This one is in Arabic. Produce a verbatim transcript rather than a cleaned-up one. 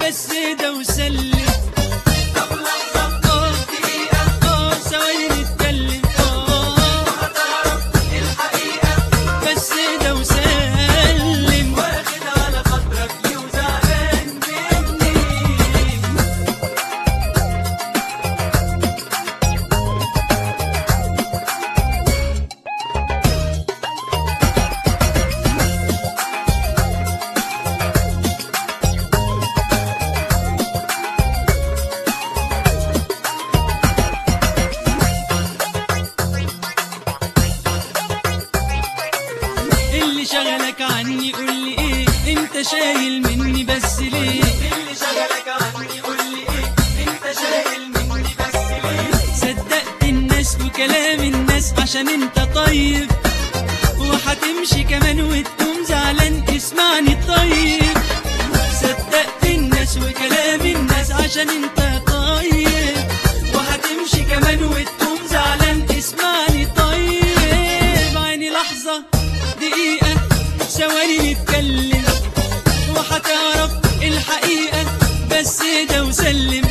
بس ده وسلم. طب لحظة اه دقيقة اه ثواني نتكلم اه وهتعرف الحقيقة. بس ده وسلم. واخد على خاطرك ليه وزعلان مني؟ اللي شغلك عني قولي ايه؟ انت شايل مني بس ليه؟ اللي شغلك عني قولي ايه؟ انت شايل مني بس ليه؟ صدقت الناس وكلام الناس عشان انت طيب، وهتمشي كمان وتقوم زعلان. اسمعني طيب، صدقت الناس وكلام الناس عشان انت طيب، وهتمشي كمان وتقوم زعلان. اسمعني طيب، عيني لحظة دقيقة ثواني نتكلم وهتعرف الحقيقة. بس ده وسلم.